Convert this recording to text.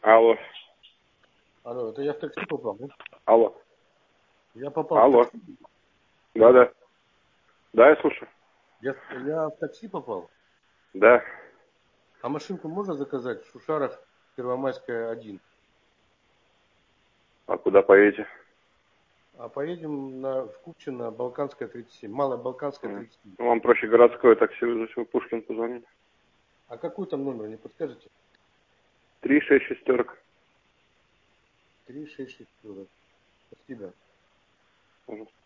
Алло. Алло, это я в такси попал, да? Алло. Я попал Алло. в такси. Да. Да, я слушаю. Я в такси попал. Да. А машинку можно заказать? Шушаров, Первомайская, 1. А куда поедете? А поедем в Купчино, Балканская, 37. Малая Балканская, 37. Вам проще городское такси вызвать, вы Пушкин позвонить. А какой там номер, не подскажете? 366. 366. Спасибо. Пожалуйста.